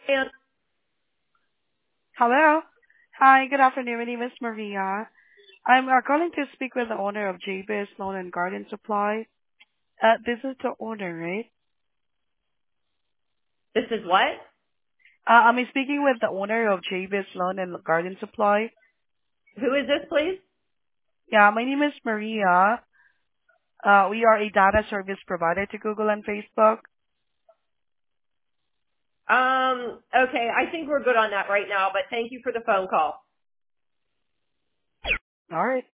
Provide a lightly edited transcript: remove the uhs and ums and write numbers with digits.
And Hello. Hi, good afternoon. My name is Maria. I'm calling to speak with the owner of JB's Lawn and Garden Supply. This is the owner, right? this is what? I'm speaking with the owner of JB's Lawn and Garden Supply. Who is this, please? Yeah, my name is Maria. We are a data service provider to Google and Facebook. Okay, I think we're good on that right now, but thank you for the phone call. All right.